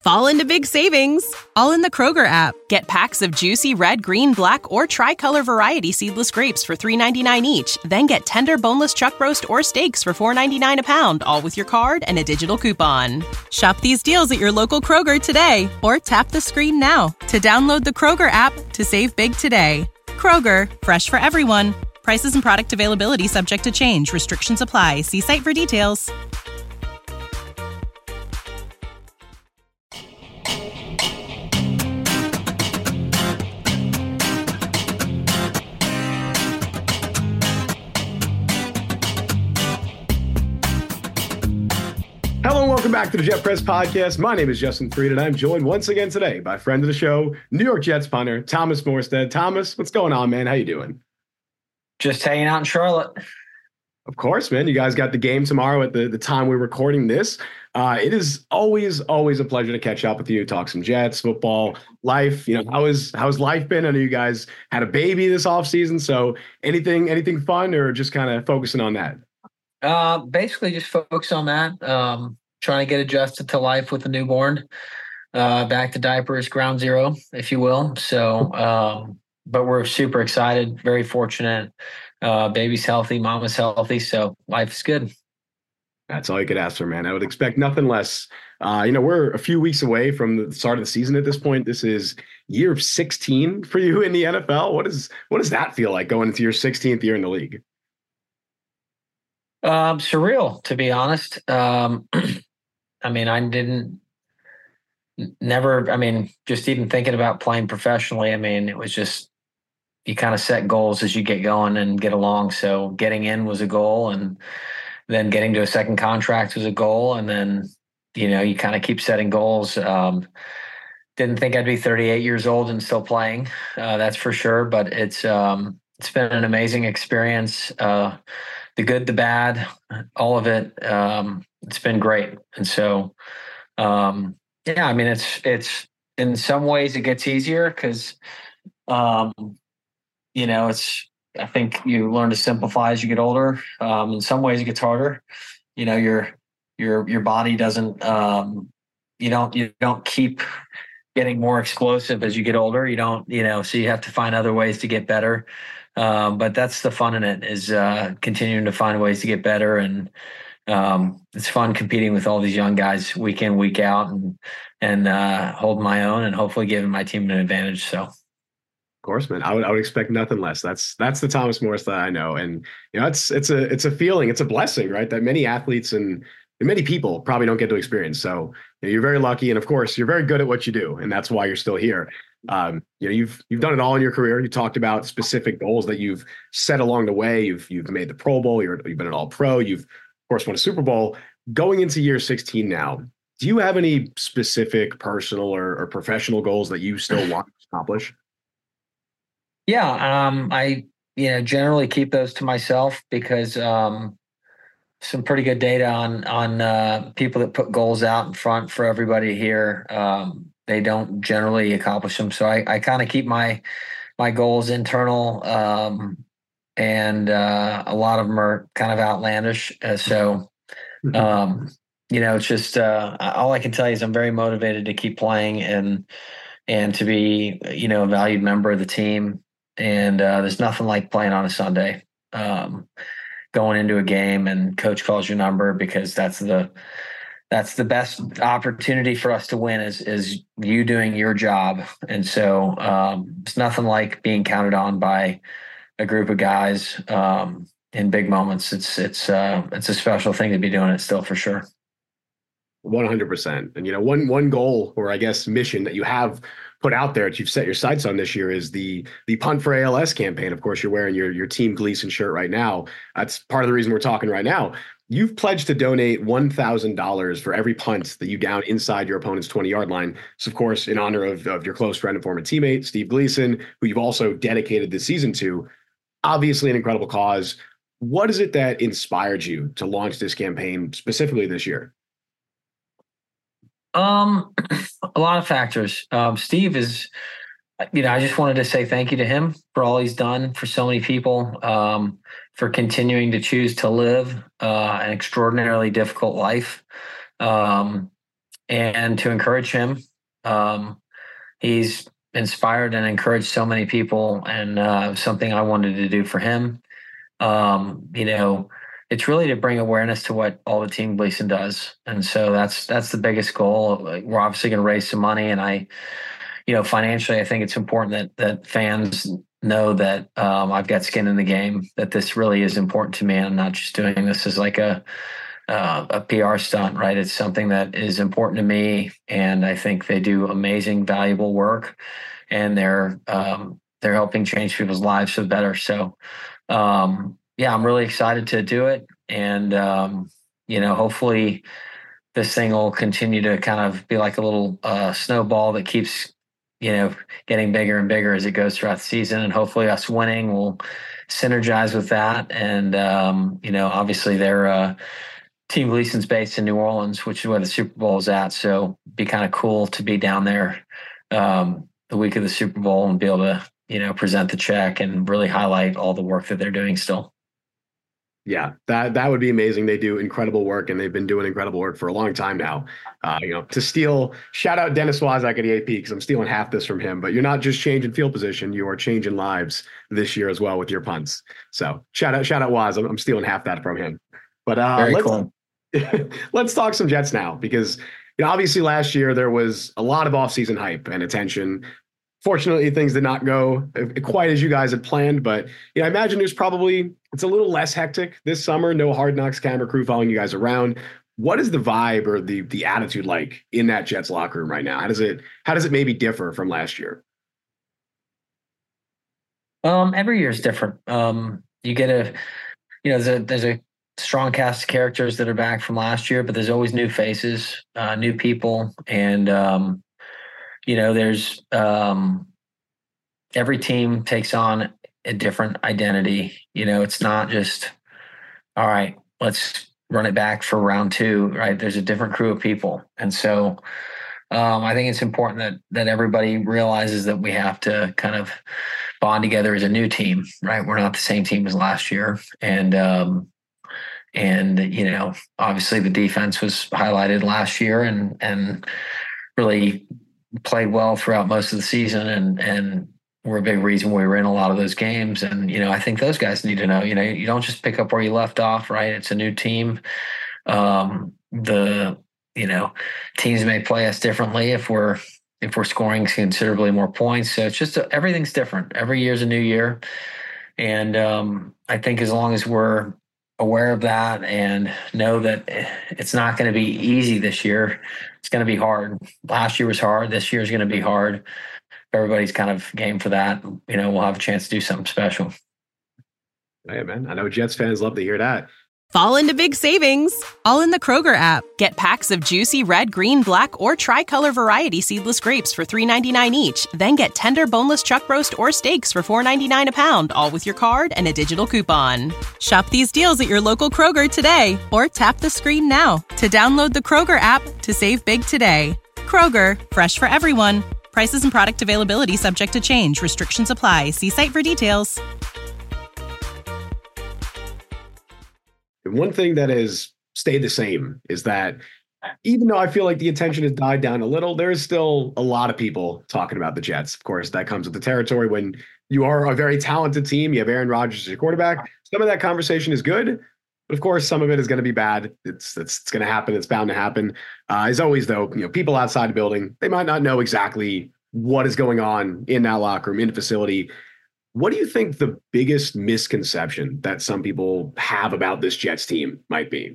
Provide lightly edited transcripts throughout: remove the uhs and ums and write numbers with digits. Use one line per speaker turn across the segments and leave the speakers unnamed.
fall into big savings, all in the Kroger app. Get packs of juicy red, green, black, or tricolor variety seedless grapes for $3.99 each. Then get tender boneless chuck roast or steaks for $4.99 a pound, all with your card and a digital coupon. Shop these deals at your local Kroger today, or tap the screen now to download the Kroger app to save big today. Kroger, fresh for everyone. Prices and product availability subject to change. Restrictions apply. See site for details.
Hello and welcome back to the Jet Press Podcast. My name is Justin Fried, and I'm joined once again today by friend of the show, New York Jets punter, Thomas Morstead. Thomas, what's going on, man? How you doing?
Just hanging out in Charlotte.
Of course, man. You guys got the game tomorrow at the time we're recording this. It is always a pleasure to catch up with you, talk some Jets, football, life. You know, how's life been? I know you guys had a baby this offseason, so anything fun or just kind of focusing on that?
Basically just focus on that. Trying to get adjusted to life with a newborn. Back to diapers, ground zero, if you will. So, but we're super excited, very fortunate. Baby's healthy, mama's healthy, so life's good.
That's all you could ask for, man. I would expect nothing less. We're a few weeks away from the start of the season at this point. This is year 16 for you in the NFL. What does that feel like going into your 16th year in the league?
Surreal, to be honest. I mean, just even thinking about playing professionally, I mean, it was just, you kind of set goals as you get going and get along. So getting in was a goal, and then getting to a second contract was a goal. And then, you kind of keep setting goals. Didn't think I'd be 38 years old and still playing. That's for sure. But it's been an amazing experience. The good, the bad, all of it. It's been great. And so, I mean, it's in some ways it gets easier because, I think you learn to simplify as you get older. In some ways it gets harder. Your body doesn't, you don't keep getting more explosive as you get older. You don't, so you have to find other ways to get better. But that's the fun in it, is continuing to find ways to get better. And it's fun competing with all these young guys week in, week out, and holding my own and hopefully giving my team an advantage. So.
Of course, man. I would expect nothing less. That's the Thomas Morris that I know. And, it's a feeling, it's a blessing, right? That many athletes and many people probably don't get to experience. So you're very lucky. And of course, you're very good at what you do. And that's why you're still here. You've done it all in your career. You talked about specific goals that you've set along the way. You've made the Pro Bowl. You've been an All-Pro. You've, of course, won a Super Bowl. Going into year 16 now, do you have any specific personal or professional goals that you still want to accomplish?
Yeah, I generally keep those to myself because some pretty good data on people that put goals out in front for everybody here. They don't generally accomplish them. So I kind of keep my goals internal, and a lot of them are kind of outlandish. It's just all I can tell you is I'm very motivated to keep playing and to be a valued member of the team. And there's nothing like playing on a Sunday, going into a game and coach calls your number, because that's the best opportunity for us to win is you doing your job. And so it's nothing like being counted on by a group of guys in big moments. It's a special thing to be doing it still, for sure.
100%. And one goal, or I guess mission, that you have put out there that you've set your sights on this year is the Punt for ALS campaign. Of course, you're wearing your Team Gleason shirt right now. That's part of the reason we're talking right now. You've pledged to donate $1,000 for every punt that you down inside your opponent's 20-yard line. So, of course, in honor of your close friend and former teammate, Steve Gleason, who you've also dedicated this season to. Obviously an incredible cause. What is it that inspired you to launch this campaign specifically this year?
A lot of factors. Steve is, I just wanted to say thank you to him for all he's done for so many people, for continuing to choose to live an extraordinarily difficult life. and to encourage him. He's inspired and encouraged so many people, and something I wanted to do for him. You know, it's really to bring awareness to what all the Team Gleason does. And so that's the biggest goal. We're obviously going to raise some money, and financially, I think it's important that fans know that I've got skin in the game, that this really is important to me. I'm not just doing this as like a PR stunt, right? It's something that is important to me, and I think they do amazing, valuable work, and they're helping change people's lives for the better. So, yeah, I'm really excited to do it, and hopefully this thing will continue to kind of be like a little snowball that keeps getting bigger and bigger as it goes throughout the season, and hopefully us winning will synergize with that. And obviously they're Team Gleason's based in New Orleans, which is where the Super Bowl is at. So it'd be kind of cool to be down there the week of the Super Bowl and be able to, present the check and really highlight all the work that they're doing still.
Yeah, that would be amazing. They do incredible work, and they've been doing incredible work for a long time now. To steal, shout out Dennis Waszak at EAP, because I'm stealing half this from him. But you're not just changing field position; you are changing lives this year as well with your punts. So shout out Waz. I'm stealing half that from him. But
Very cool.
Let's talk some Jets now, because obviously last year there was a lot of offseason hype and attention. Fortunately, things did not go quite as you guys had planned, but I imagine it's a little less hectic this summer. No Hard Knocks camera crew following you guys around. What is the vibe or the attitude like in that Jets locker room right now? How does it maybe differ from last year?
Every year is different. You get there's a strong cast of characters that are back from last year, but there's always new faces, new people, and there's every team takes on a different identity. It's not just, all right, let's run it back for round 2, right? There's a different crew of people. And so I think it's important that everybody realizes that we have to kind of bond together as a new team, right? We're not the same team as last year. And obviously the defense was highlighted last year and really played well throughout most of the season, and we're a big reason we were in a lot of those games. And I think those guys need to know, you don't just pick up where you left off, right? It's a new team. Teams may play us differently if we're scoring considerably more points. So it's just everything's different. Every year's a new year, and I think as long as we're aware of that and know that it's not going to be easy this year, it's going to be hard. Last year was hard. This year is going to be hard. Everybody's kind of game for that. We'll have a chance to do something special.
Hey, man, I know Jets fans love to hear that.
Fall into big savings, all in the Kroger app. Get packs of juicy red, green, black, or tricolor variety seedless grapes for $3.99 each. Then get tender boneless chuck roast or steaks for $4.99 a pound, all with your card and a digital coupon. Shop these deals at your local Kroger today, or tap the screen now to download the Kroger app to save big today. Kroger, fresh for everyone. Prices and product availability subject to change. Restrictions apply. See site for details.
One thing that has stayed the same is that even though I feel like the attention has died down a little, there's still a lot of people talking about the Jets. Of course, that comes with the territory. When you are a very talented team, you have Aaron Rodgers as your quarterback, some of that conversation is good, but of course, some of it is going to be bad. It's going to happen. It's bound to happen. As always, though, people outside the building, they might not know exactly what is going on in that locker room, in the facility. What do you think the biggest misconception that some people have about this Jets team might be?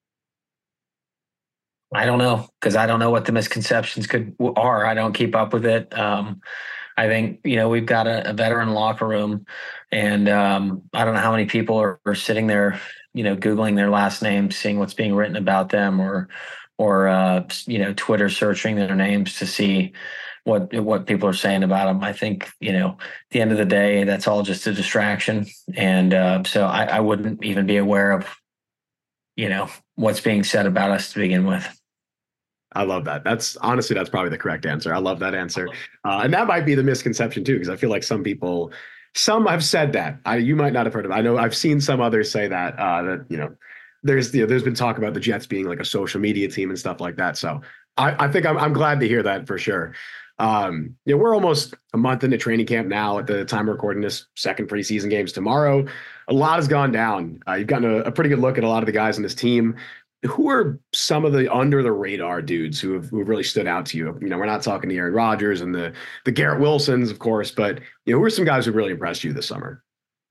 I don't know, because I don't know what the misconceptions are. I don't keep up with it. I think, we've got a veteran locker room, and I don't know how many people are sitting there, Googling their last name, seeing what's being written about them, or Twitter searching their names to see what people are saying about them. I think, at the end of the day, that's all just a distraction. And so I wouldn't even be aware of, what's being said about us to begin with.
I love that. That's probably the correct answer. I love that answer. And that might be the misconception too, because I feel like some have said that. You might not have heard of it. I know I've seen some others say that, there's been talk about the Jets being like a social media team and stuff like that. So I think I'm glad to hear that for sure. We're almost a month into training camp now at the time of recording this. Second preseason games tomorrow. A lot has gone down. You've gotten a pretty good look at a lot of the guys on this team. Who are some of the under the radar dudes who've really stood out to you? We're not talking to Aaron Rodgers and the Garrett Wilsons, of course, but who are some guys who really impressed you this summer?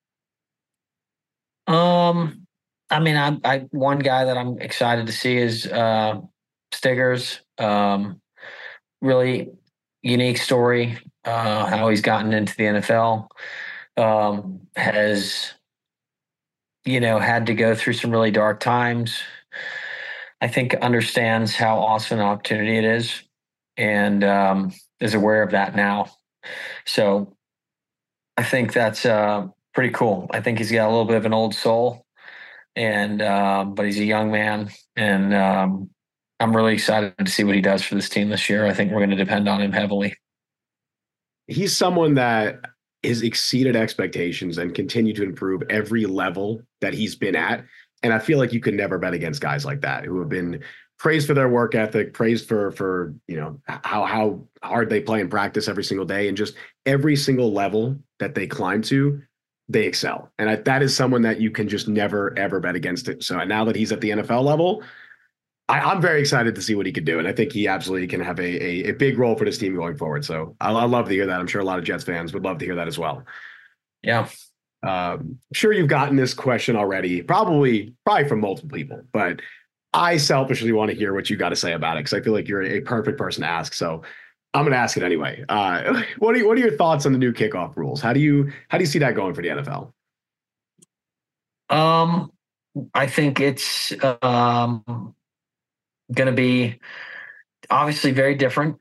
I mean, I one guy that I'm excited to see is Stiggers. Really unique story. How he's gotten into the NFL. Has had to go through some really dark times. I think understands how awesome an opportunity it is, and is aware of that now. So I think that's pretty cool. I think he's got a little bit of an old soul, and but he's a young man, and I'm really excited to see what he does for this team this year. I think we're going to depend on him heavily.
He's someone that has exceeded expectations and continued to improve every level that he's been at. And I feel like you could never bet against guys like that who have been praised for their work ethic, praised for how hard they play in practice every single day, and just every single level that they climb to, they excel. And that is someone that you can just never ever bet against it. So now that he's at the NFL level, I'm very excited to see what he could do, and I think he absolutely can have a big role for this team going forward. So I love to hear that. I'm sure a lot of Jets fans would love to hear that as well.
Yeah.
I'm sure you've gotten this question already, probably from multiple people, but I selfishly want to hear what you got to say about it because I feel like you're a perfect person to ask. So I'm going to ask it anyway. What are your thoughts on the new kickoff rules? How do you see that going for the NFL?
I think it's going to be obviously very different.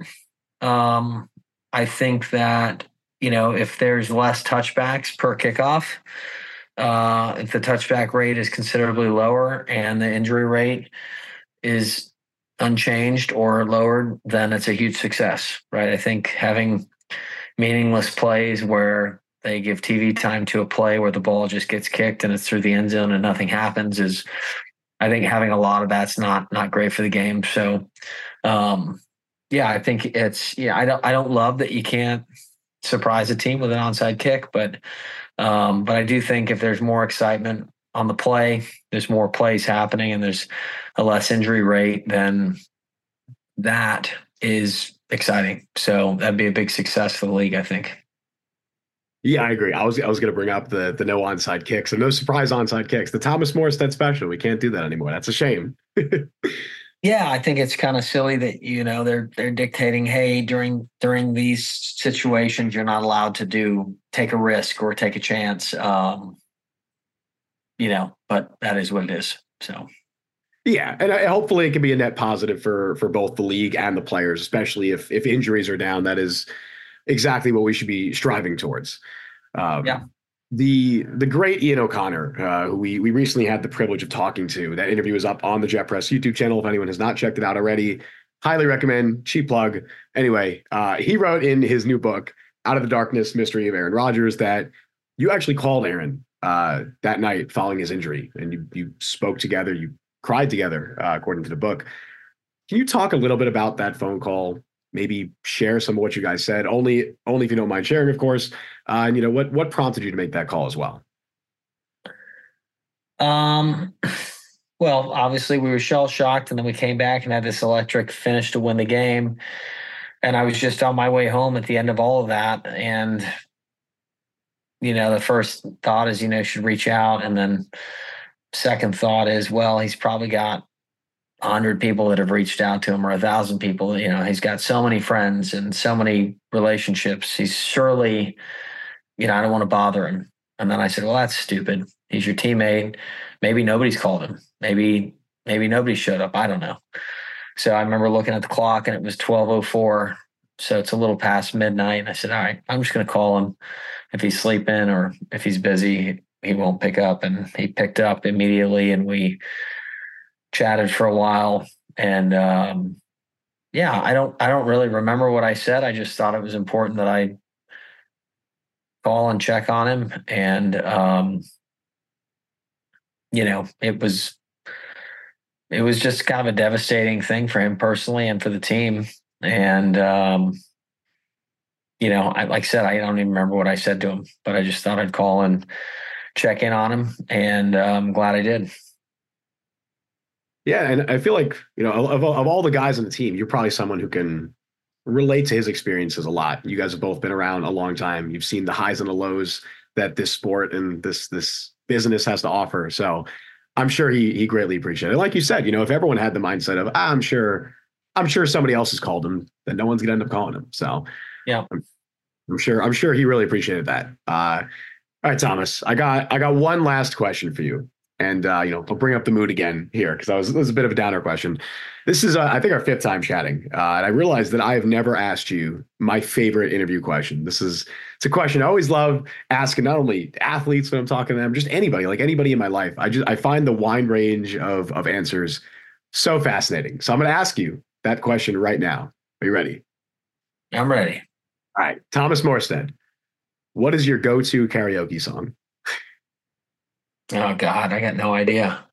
I think that, if there's less touchbacks per kickoff, if the touchback rate is considerably lower and the injury rate is unchanged or lowered, then it's a huge success, right? I think having meaningless plays where they give TV time to a play where the ball just gets kicked and it's through the end zone and nothing happens is, I think having a lot of that's not great for the game. So, I think it's, I don't love that you can't surprise a team with an onside kick, but I do think if there's more excitement on the play, there's more plays happening and there's a less injury rate, then that is exciting. So that'd be a big success for the league, I think.
Yeah, I agree. I was going to bring up the no onside kicks and no surprise onside kicks. The Thomas Morstead special. We can't do that anymore. That's a shame.
Yeah, I think it's kind of silly that they're dictating, hey, during these situations you're not allowed to take a risk or take a chance. But that is what it is. So
yeah, and hopefully it can be a net positive for both the league and the players, especially if injuries are down. That is exactly what we should be striving towards. The great Ian O'Connor, who we recently had the privilege of talking to. That interview is up on the Jet Press YouTube channel. If anyone has not checked it out already, highly recommend. Cheap plug. Anyway, he wrote in his new book, Out of the Darkness: Mystery of Aaron Rodgers, that you actually called Aaron that night following his injury, and you spoke together, you cried together, according to the book. Can you talk a little bit about that phone call? Maybe share some of what you guys said, only if you don't mind sharing, of course. And what prompted you to make that call as well?
Well, obviously we were shell shocked, and then we came back and had this electric finish to win the game. And I was just on my way home at the end of all of that. And, the first thought is, should reach out. And then second thought is, well, he's probably got 100 people that have reached out to him, or 1,000 people. He's got so many friends and so many relationships. He's surely, I don't want to bother him. And then I said, well, that's stupid. He's your teammate. Maybe nobody's called him. Maybe nobody showed up. I don't know. So I remember looking at the clock and it was 12:04. So it's a little past midnight. And I said, all right, I'm just going to call him. If he's sleeping or if he's busy, he won't pick up. And he picked up immediately, and we chatted for a while. And I don't really remember what I said. I just thought it was important that I call and check on him. And it was just kind of a devastating thing for him personally and for the team. And, like I said, I don't even remember what I said to him, but I just thought I'd call and check in on him. And I'm glad I did.
Yeah. And I feel like, of all the guys on the team, you're probably someone who can relate to his experiences a lot. You guys have both been around a long time. You've seen the highs and the lows that this sport and this business has to offer. So I'm sure he greatly appreciated it. Like you said, if everyone had the mindset of, I'm sure somebody else has called him, then no one's gonna end up calling him. So
yeah,
I'm sure he really appreciated that. All right, Thomas, I got one last question for you. And, I'll bring up the mood again here because it was a bit of a downer question. This is, I think, our 5th time chatting. And I realized that I have never asked you my favorite interview question. It's a question I always love asking, not only athletes when I'm talking to them, just anybody, like anybody in my life. I find the wide range of answers so fascinating. So I'm going to ask you that question right now. Are you ready?
I'm ready.
All right. Thomas Morstead, what is your go-to karaoke song?
Oh God, I got no idea.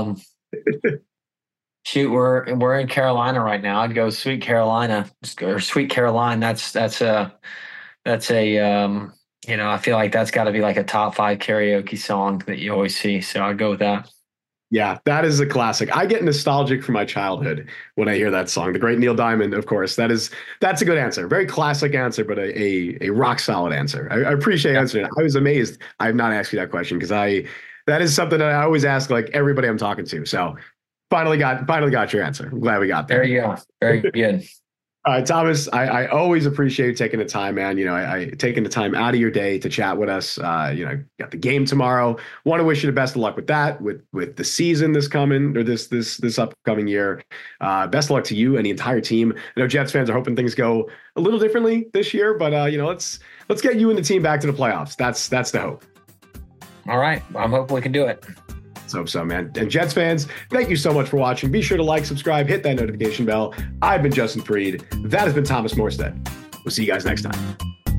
Shoot, we're in Carolina right now. I'd go Sweet Carolina or Sweet Caroline. That's a I feel like that's got to be like a top 5 karaoke song that you always see. So I'd go with that.
Yeah, that is a classic. I get nostalgic for my childhood when I hear that song. The great Neil Diamond, of course. That's a good answer. Very classic answer, but a rock solid answer. I appreciate answering it. I was amazed I have not asked you that question because that is something that I always ask like everybody I'm talking to. So finally got your answer. I'm glad we got there.
There you go. Very good.
All right, Thomas, I always appreciate you taking the time, man. I taking the time out of your day to chat with us. Got the game tomorrow. Want to wish you the best of luck with that, with the season this upcoming year. Best of luck to you and the entire team. I know Jets fans are hoping things go a little differently this year, but let's get you and the team back to the playoffs. That's the hope.
All right. I'm hoping we can do it.
Let's hope so, man. And Jets fans, thank you so much for watching. Be sure to like, subscribe, hit that notification bell. I've been Justin Freed. That has been Thomas Morstead. We'll see you guys next time.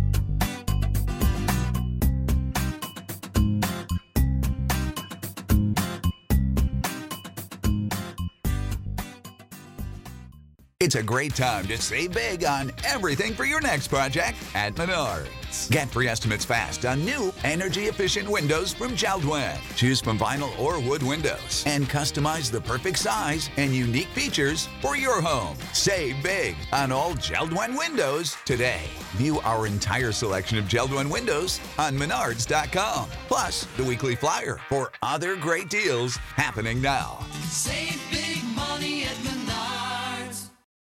It's a great time to save big on everything for your next project at Menards. Get free estimates fast on new energy-efficient windows from JELD-WEN. Choose from vinyl or wood windows and customize the perfect size and unique features for your home. Save big on all JELD-WEN windows today. View our entire selection of JELD-WEN windows on Menards.com. Plus, the weekly flyer for other great deals happening now.
Save